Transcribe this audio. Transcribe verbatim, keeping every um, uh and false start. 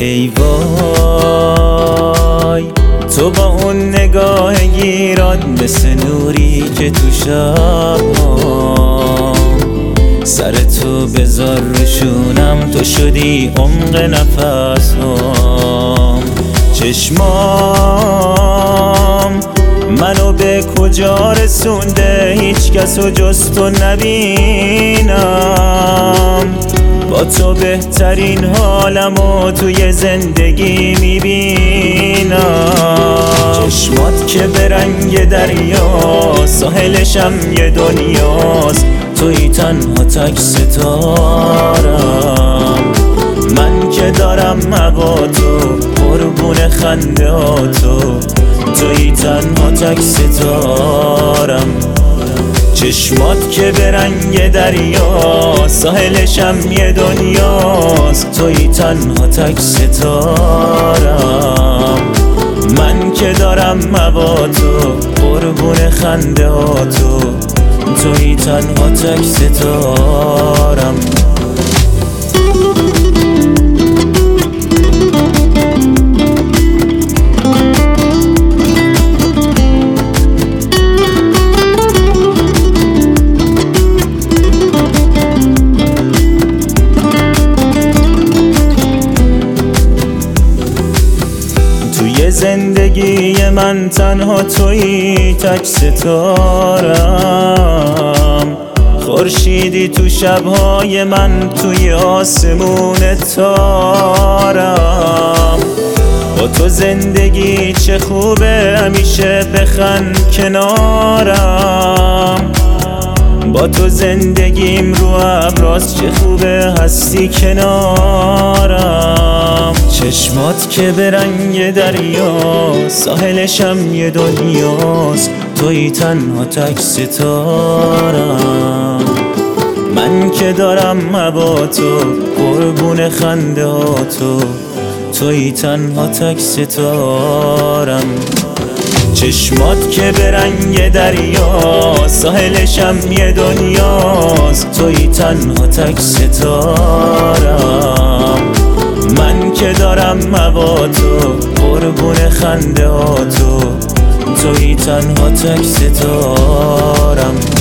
ای وای تو با اون نگاه گیرات مثل نوری که تو شب‌ها سر تو بذار روشونم، تو شدی عمق نفس‌هام. چشمام منو به کجا رسونده، هیچ کسو جز تو نبینم. با تو بهترین حالمو توی زندگی میبینم. چشمات که به رنگ دریا، ساحلشم یه دنیاست. توی تنها تک ستارم، من که دارم هوا تو، قربون خنده ها تو. توی تنها تک ستارم. چشمات که به رنگ دریا، ساحلشم یه دنیاست. توی تنها تک ستارم، من که دارم هوا تو، قربون خنده ها تو. توی تنها تک ستارم. توی زندگی من تنها توی تک ستارم. خورشیدی تو شبهای من، توی آسمون تارم. با تو زندگی چه خوبه، همیشه بخند کنارم. با تو زندگیم رو ابراست، چه خوبه هستی کنارم. چشمات که به رنگ دریا، ساحلشم یه دنیاست. توی تنها تک ستارم، من که دارم هوا تو، قربون خنده ها تو. توی تنها تک ستارم. چشمات که به رنگ دریا، ساحلشم یه دنیاست. توی تنها تک ستارم، من که دارم هوا تو، قربون خنده ها تو. توی تنها تک ستارم.